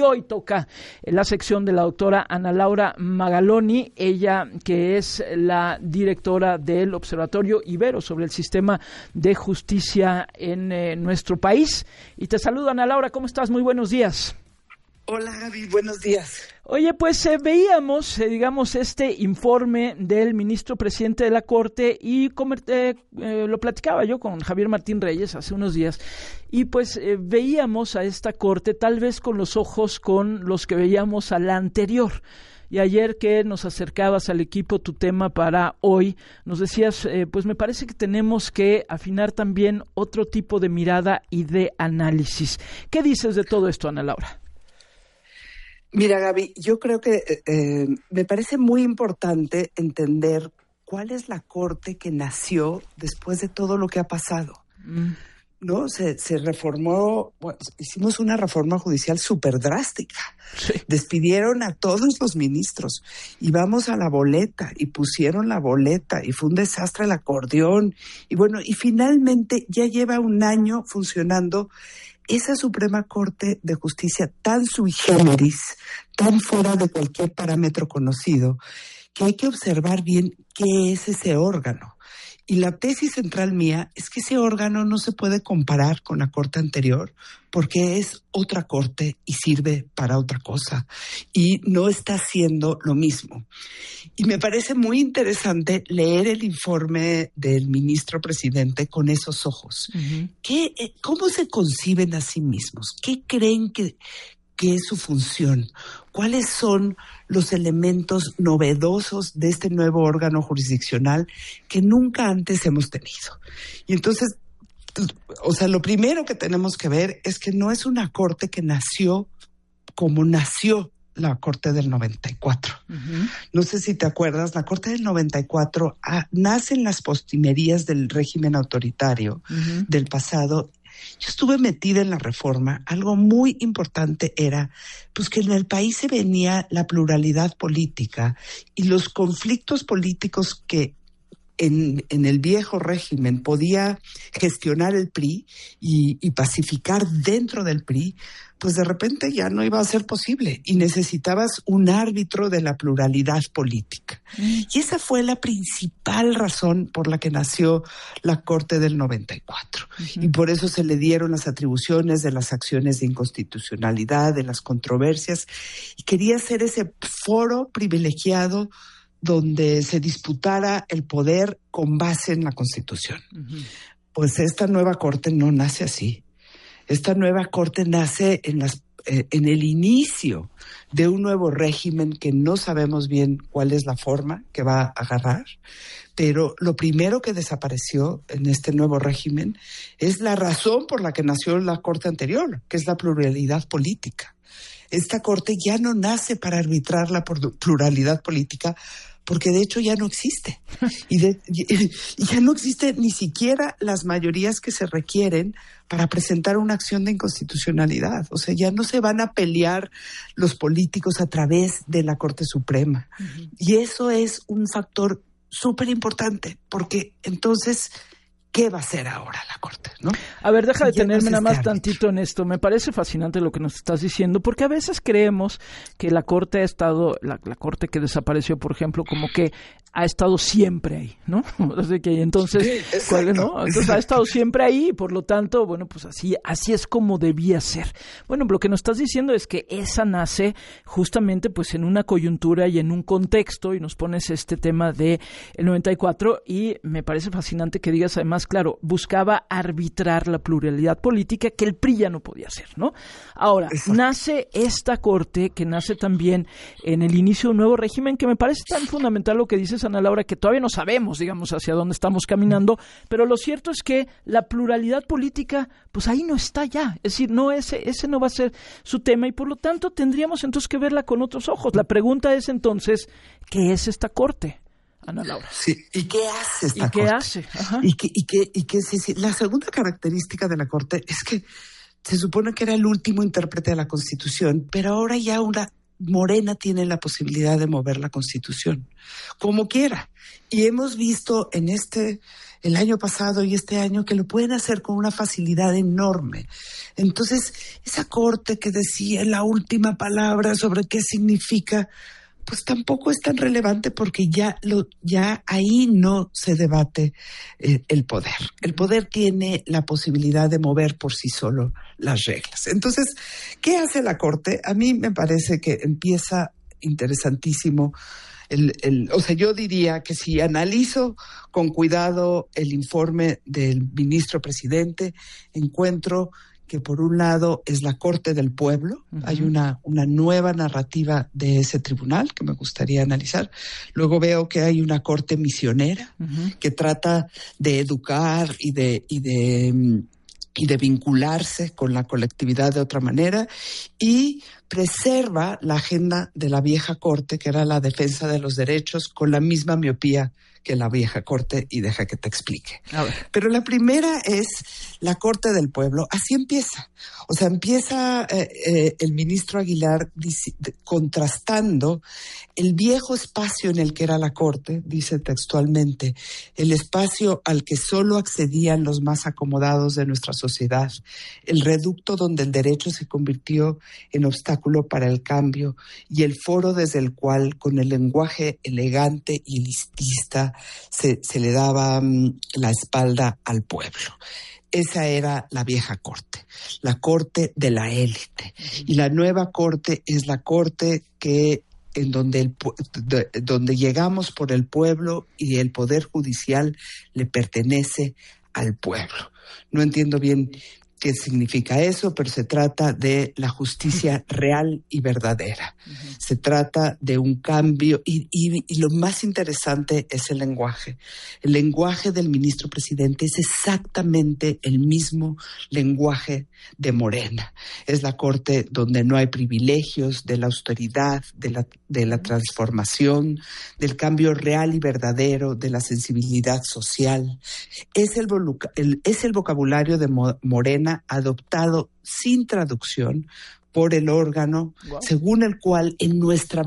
hoy toca la sección de la doctora Ana Laura Magaloni, ella que es la directora del Observatorio Ibero sobre el sistema de justicia en nuestro país. Y te saludo, Ana Laura, ¿cómo estás? Muy buenos días. Hola, Gaby, buenos días. Oye, pues veíamos, digamos, este informe del ministro presidente de la Corte y lo platicaba yo con Javier Martín Reyes hace unos días y pues veíamos a esta Corte tal vez con los ojos con los que veíamos a la anterior. Y ayer que nos acercabas al equipo tu tema para hoy, nos decías, pues me parece que tenemos que afinar también otro tipo de mirada y de análisis. ¿Qué dices de todo esto, Ana Laura? Mira, Gaby, yo creo que me parece muy importante entender cuál es la Corte que nació después de todo lo que ha pasado. ¿No? Se reformó, bueno, hicimos una reforma judicial súper drástica. Sí. Despidieron a todos los ministros y vamos a la boleta y pusieron la boleta y fue un desastre el acordeón. Y bueno, y finalmente ya lleva un año funcionando esa Suprema Corte de Justicia tan sui generis, tan fuera de cualquier parámetro conocido, que hay que observar bien qué es ese órgano. Y la tesis central mía es que ese órgano no se puede comparar con la Corte anterior porque es otra Corte y sirve para otra cosa y no está haciendo lo mismo. Y me parece muy interesante leer el informe del ministro presidente con esos ojos. Uh-huh. ¿Cómo se conciben a sí mismos? ¿Qué creen que es su función? ¿Cuáles son los elementos novedosos de este nuevo órgano jurisdiccional que nunca antes hemos tenido? Y entonces, o sea, lo primero que tenemos que ver es que no es una Corte que nació como nació la Corte del 94. Uh-huh. No sé si te acuerdas, la Corte del 94 nace en las postrimerías del régimen autoritario uh-huh. del pasado. Yo estuve metida en la reforma. Algo muy importante era pues que en el país se venía la pluralidad política y los conflictos políticos que en el viejo régimen podía gestionar el PRI y pacificar dentro del PRI, pues de repente ya no iba a ser posible y necesitabas un árbitro de la pluralidad política. Y esa fue la principal razón por la que nació la Corte del 94. Uh-huh. Y por eso se le dieron las atribuciones de las acciones de inconstitucionalidad, de las controversias, y quería ser ese foro privilegiado donde se disputara el poder con base en la Constitución. Uh-huh. Pues esta nueva Corte no nace así. Esta nueva Corte nace en el inicio de un nuevo régimen que no sabemos bien cuál es la forma que va a agarrar, pero lo primero que desapareció en este nuevo régimen es la razón por la que nació la Corte anterior, que es la pluralidad política. Esta Corte ya no nace para arbitrar la pluralidad política, porque de hecho ya no existe. Y ya no existen ni siquiera las mayorías que se requieren para presentar una acción de inconstitucionalidad. O sea, ya no se van a pelear los políticos a través de la Corte Suprema. Uh-huh. Y eso es un factor súper importante, porque entonces, ¿qué va a hacer ahora la Corte, no? A ver, deja de detenerme nada más tantito en esto. Me parece fascinante lo que nos estás diciendo, porque a veces creemos que la Corte ha estado, la Corte que desapareció, por ejemplo, como que ha estado siempre ahí, ¿no? Así que entonces, sí, exacto, ¿no? Entonces ha estado siempre ahí y por lo tanto, bueno, pues así es como debía ser. Bueno, lo que nos estás diciendo es que esa nace justamente pues en una coyuntura y en un contexto, y nos pones este tema de el 94 y me parece fascinante que digas además, claro, buscaba arbitrar la pluralidad política que el PRI ya no podía hacer, ¿no? Ahora, exacto, nace esta Corte que nace también en el inicio de un nuevo régimen que me parece tan fundamental lo que dices, Ana Laura, que todavía no sabemos, digamos, hacia dónde estamos caminando, pero lo cierto es que la pluralidad política, pues ahí no está ya, es decir, no ese no va a ser su tema y por lo tanto tendríamos entonces que verla con otros ojos. La pregunta es entonces, ¿qué es esta Corte, Ana Laura? Sí, ¿y qué hace esta Corte? ¿Y qué hace? Ajá. Sí. La segunda característica de la Corte es que se supone que era el último intérprete de la Constitución, pero ahora ya Morena tiene la posibilidad de mover la Constitución como quiera. Y hemos visto en el año pasado y este año, que lo pueden hacer con una facilidad enorme. Entonces, esa corte que decía la última palabra sobre qué significa, pues tampoco es tan relevante, porque ya ahí no se debate el poder. El poder tiene la posibilidad de mover por sí solo las reglas. Entonces, ¿qué hace la Corte? A mí me parece que empieza interesantísimo. O sea, yo diría que si analizo con cuidado el informe del ministro presidente, encuentro que por un lado es la Corte del Pueblo. Uh-huh. Hay una nueva narrativa de ese tribunal que me gustaría analizar. Luego veo que hay una Corte misionera, uh-huh, que trata de educar y de vincularse con la colectividad de otra manera, y preserva la agenda de la vieja Corte, que era la defensa de los derechos, con la misma miopía que la vieja Corte, y deja que te explique. Pero la primera es la Corte del Pueblo. Así empieza. O sea, empieza el ministro Aguilar contrastando el viejo espacio en el que era la Corte, dice textualmente, el espacio al que solo accedían los más acomodados de nuestra sociedad, el reducto donde el derecho se convirtió en obstáculo para el cambio, y el foro desde el cual, con el lenguaje elegante y elitista, se le daba la espalda al pueblo. Esa era la vieja Corte, la Corte de la élite. Y la nueva Corte es la Corte en donde llegamos por el pueblo, y el poder judicial le pertenece al pueblo. No entiendo bien qué significa eso, pero se trata de la justicia real y verdadera. Uh-huh. Se trata de un cambio, y lo más interesante es el lenguaje. El lenguaje del ministro presidente es exactamente el mismo lenguaje de Morena. Es la Corte donde no hay privilegios, de la austeridad, de la transformación, del cambio real y verdadero, de la sensibilidad social. Es el vocabulario de Morena, adoptado sin traducción por el órgano, wow, según el cual en nuestro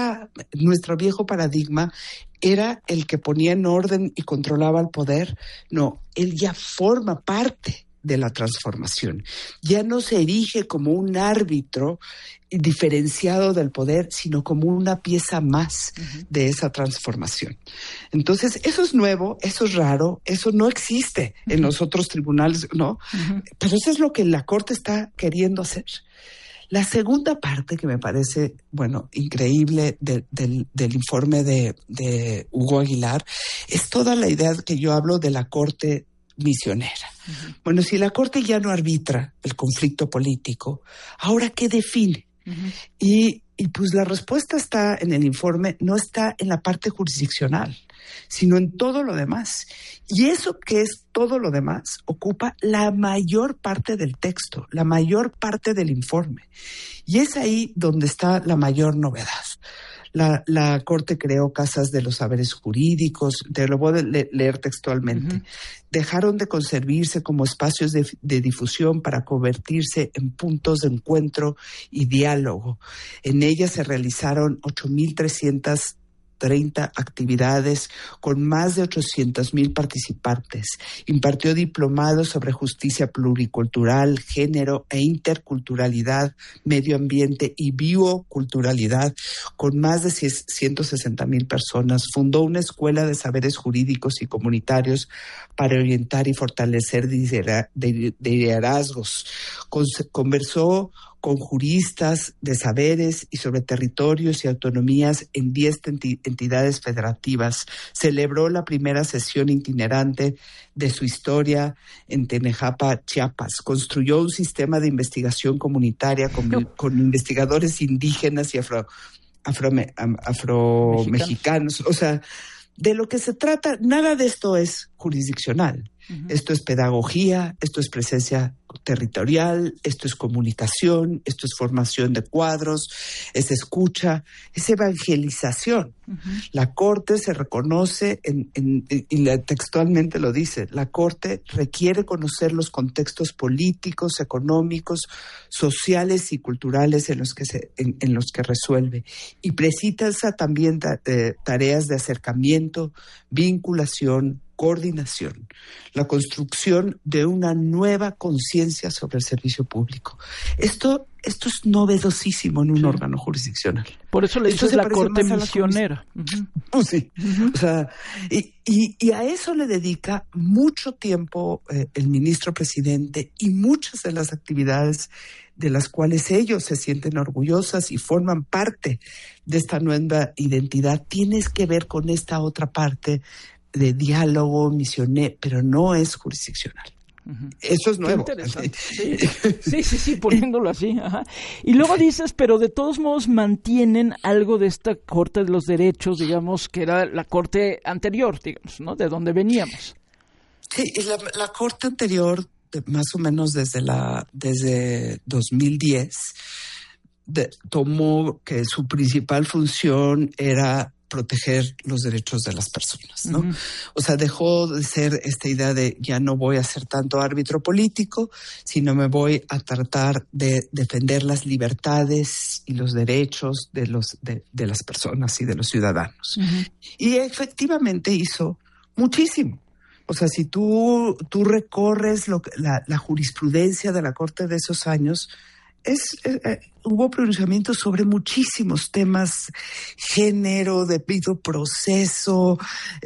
viejo paradigma era el que ponía en orden y controlaba el poder. No, él ya forma parte de la transformación. Ya no se erige como un árbitro diferenciado del poder, sino como una pieza más, uh-huh, de esa transformación. Entonces, eso es nuevo, eso es raro, eso no existe, uh-huh, en los otros tribunales, ¿no? Uh-huh. Pero eso es lo que la Corte está queriendo hacer. La segunda parte que me parece, increíble del informe de Hugo Aguilar, es toda la idea que yo hablo de la Corte misionera. Uh-huh. Bueno, si la Corte ya no arbitra el conflicto político, ¿ahora qué define? Uh-huh. Y pues la respuesta está en el informe, no está en la parte jurisdiccional, sino en todo lo demás. Y eso que es todo lo demás ocupa la mayor parte del texto, la mayor parte del informe. Y es ahí donde está la mayor novedad. La Corte creó casas de los saberes jurídicos, te lo voy a leer textualmente. Uh-huh. Dejaron de concebirse como espacios de difusión para convertirse en puntos de encuentro y diálogo. En ellas se realizaron 8,330 actividades con más de 800,000 participantes. Impartió diplomados sobre justicia pluricultural, género e interculturalidad, medio ambiente y bioculturalidad con más de 160,000 personas. Fundó una escuela de saberes jurídicos y comunitarios para orientar y fortalecer liderazgos. Conversó con juristas de saberes y sobre territorios y autonomías en 10 entidades federativas. Celebró la primera sesión itinerante de su historia en Tenejapa, Chiapas. Construyó un sistema de investigación comunitaria con investigadores indígenas y afromexicanos. O sea, de lo que se trata, nada de esto es jurisdiccional. Uh-huh. Esto es pedagogía, esto es presencia territorial, esto es comunicación, esto es formación de cuadros, es escucha, es evangelización. Uh-huh. La Corte se reconoce, y textualmente lo dice, la Corte requiere conocer los contextos políticos, económicos, sociales y culturales en los que resuelve, y precisa también tareas de acercamiento, vinculación, coordinación, la construcción de una nueva conciencia sobre el servicio público. Esto es novedosísimo en un órgano jurisdiccional. Por eso le dices la Corte misionera. Pues sí. O sea, y a eso le dedica mucho tiempo el ministro presidente, y muchas de las actividades de las cuales ellos se sienten orgullosas y forman parte de esta nueva identidad, tienes que ver con esta otra parte de diálogo misionero, pero no es jurisdiccional. Uh-huh. Eso es nuevo. Qué interesante. Sí, poniéndolo así. Ajá. Y luego dices, pero de todos modos mantienen algo de esta Corte de los Derechos, digamos, que era la Corte anterior, digamos, ¿no? De donde veníamos. Sí, la Corte anterior, más o menos desde 2010, tomó que su principal función era proteger los derechos de las personas, ¿no? Uh-huh. O sea, dejó de ser esta idea de ya no voy a ser tanto árbitro político, sino me voy a tratar de defender las libertades y los derechos de las personas y de los ciudadanos. Uh-huh. Y efectivamente hizo muchísimo. O sea, si tú recorres la jurisprudencia de la Corte de esos años, hubo pronunciamientos sobre muchísimos temas: género, debido proceso,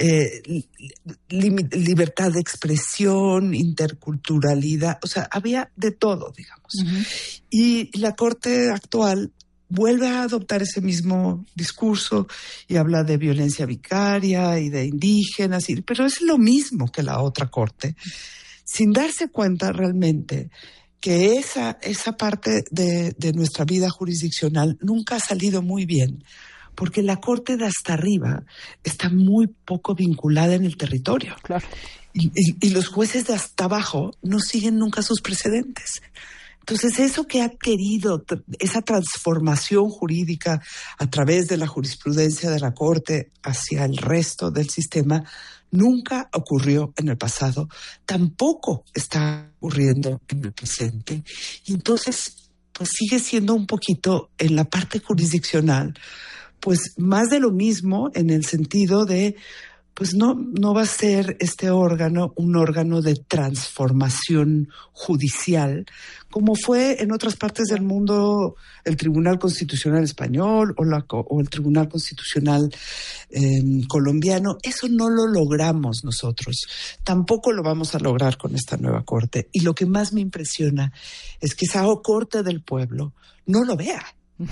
libertad de expresión, interculturalidad. O sea, había de todo, digamos. Uh-huh. Y la Corte actual vuelve a adoptar ese mismo discurso y habla de violencia vicaria y de indígenas, pero es lo mismo que la otra Corte, sin darse cuenta realmente que esa parte de nuestra vida jurisdiccional nunca ha salido muy bien, porque la Corte de hasta arriba está muy poco vinculada en el territorio. Claro. Y los jueces de hasta abajo no siguen nunca sus precedentes. Entonces, eso que ha querido, esa transformación jurídica a través de la jurisprudencia de la Corte hacia el resto del sistema, nunca ocurrió en el pasado, tampoco está ocurriendo en el presente. Y entonces, pues sigue siendo un poquito en la parte jurisdiccional, pues más de lo mismo, en el sentido de, pues no va a ser este órgano un órgano de transformación judicial, como fue en otras partes del mundo el Tribunal Constitucional Español o el Tribunal Constitucional colombiano. Eso no lo logramos nosotros. Tampoco lo vamos a lograr con esta nueva Corte. Y lo que más me impresiona es que esa Corte del Pueblo no lo vea.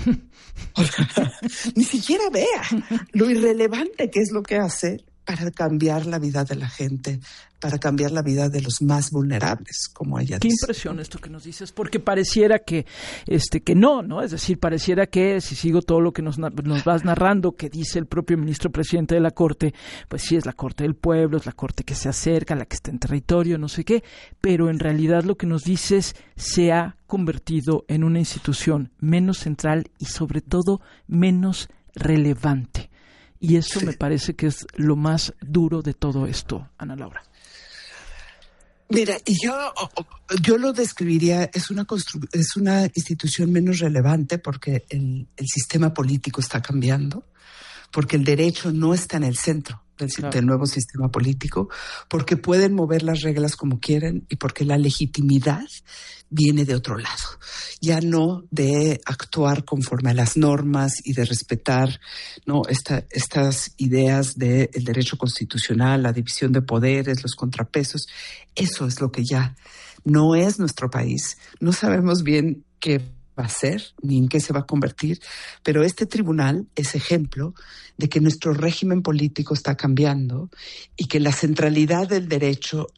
Ni siquiera vea lo irrelevante que es lo que hace para cambiar la vida de la gente, para cambiar la vida de los más vulnerables, como ella dice. Qué impresión esto que nos dices, porque pareciera que no, es decir, pareciera que, si sigo todo lo que nos vas narrando, que dice el propio ministro presidente de la Corte, pues sí, es la Corte del Pueblo, es la Corte que se acerca, la que está en territorio, no sé qué, pero en realidad lo que nos dices se ha convertido en una institución menos central y sobre todo menos relevante. Y eso sí me parece que es lo más duro de todo esto, Ana Laura. Mira, y yo lo describiría, es una institución menos relevante porque el sistema político está cambiando, porque el derecho no está en el centro del nuevo sistema político, porque pueden mover las reglas como quieren y porque la legitimidad viene de otro lado, ya no de actuar conforme a las normas y de respetar, ¿no?, estas ideas del derecho constitucional, la división de poderes, los contrapesos. Eso es lo que ya no es nuestro país. No sabemos bien qué va a ser ni en qué se va a convertir, pero este tribunal es ejemplo de que nuestro régimen político está cambiando y que la centralidad del derecho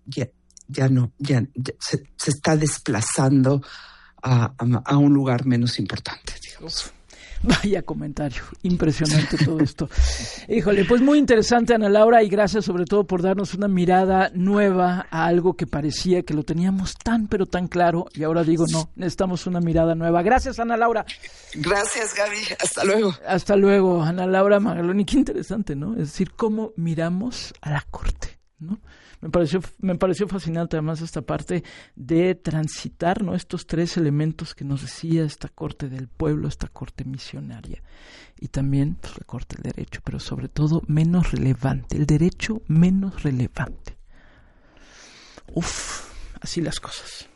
se está desplazando a un lugar menos importante, digamos. Vaya comentario, impresionante todo esto. Híjole, pues muy interesante, Ana Laura, y gracias sobre todo por darnos una mirada nueva a algo que parecía que lo teníamos pero tan claro, y ahora digo no, necesitamos una mirada nueva. Gracias, Ana Laura. Gracias, Gaby, hasta luego. Hasta luego, Ana Laura Magaloni. Qué interesante, ¿no? Es decir, cómo miramos a la Corte. ¿no? Me pareció fascinante además esta parte de transitar, ¿no? Estos tres elementos que nos decía esta corte del pueblo, esta corte misionaria, y también pues, la corte del derecho, pero sobre todo menos relevante, el derecho menos relevante. Así las cosas.